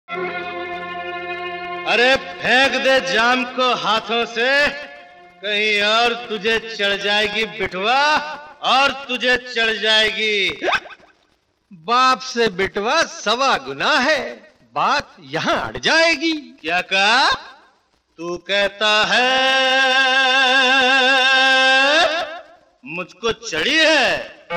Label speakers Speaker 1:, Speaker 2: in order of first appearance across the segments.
Speaker 1: अरे फेंक दे जाम को हाथों से, कहीं और तुझे चढ़ जाएगी बिटवा, और तुझे चढ़ जाएगी।
Speaker 2: बाप से बिटवा सवा गुना है, बात यहाँ अड़ जाएगी।
Speaker 1: क्या कहा? तू कहता है मुझको चढ़ी है?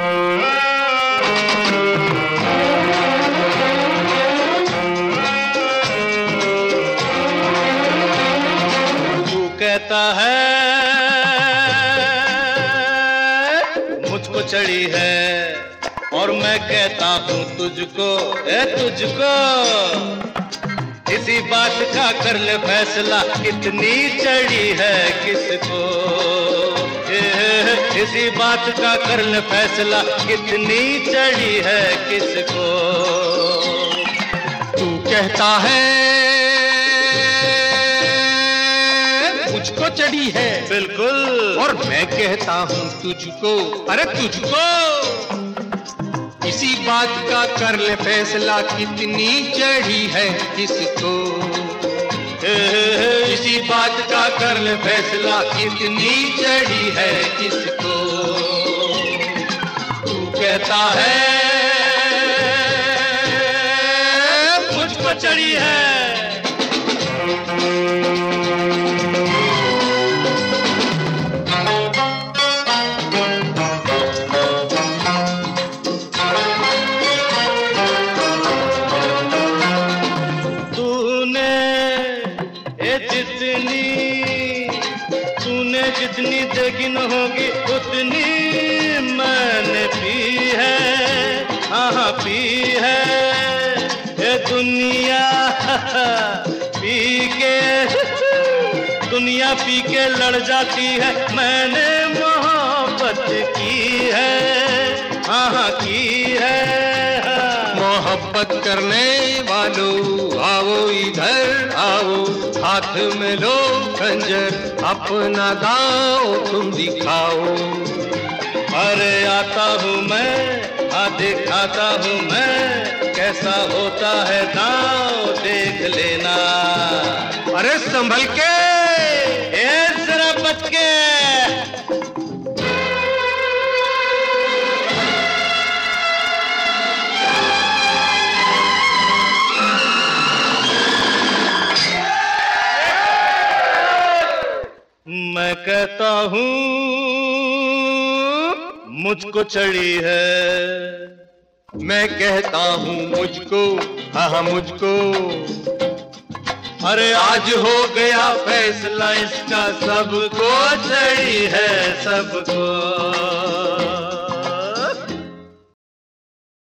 Speaker 1: तू कहता है मुझको चढ़ी है, और मैं कहता हूँ तुझको, तुझको इसी बात का कर ले फैसला, कितनी चढ़ी है किसको। इसी बात का कर ले फैसला, कितनी चढ़ी है किसको।
Speaker 2: तू कहता है मुझको चढ़ी है,
Speaker 1: बिल्कुल,
Speaker 2: और मैं कहता हूँ तुझको, अरे तुझको इसी बात का कर ले फैसला, कितनी चढ़ी है किसको। इसी बात का कर ले फैसला, कितनी चढ़ी है किसको। तू कहता है
Speaker 1: मुझको चढ़ी है। तूने जितनी देखी न होगी उतनी मैंने पी है, हाँ पी है। ये दुनिया पी के लड़ जाती है, मैंने मोहब्बत की है, हाँ की है।
Speaker 2: मोहब्बत करने वालों आओ इधर आओ, हाथ में लो खंजर, अपना गाओ तुम दिखाओ।
Speaker 1: अरे आता हूँ मैं, दिखाता हूँ मैं, कैसा होता है दांव देख लेना।
Speaker 2: अरे संभल के,
Speaker 1: जरा बच के। मैं कहता हूँ मुझको चढ़ी है,
Speaker 2: मैं कहता हूँ मुझको, हाँ मुझको।
Speaker 1: अरे आज हो गया फैसला इसका, सबको चढ़ी है सबको।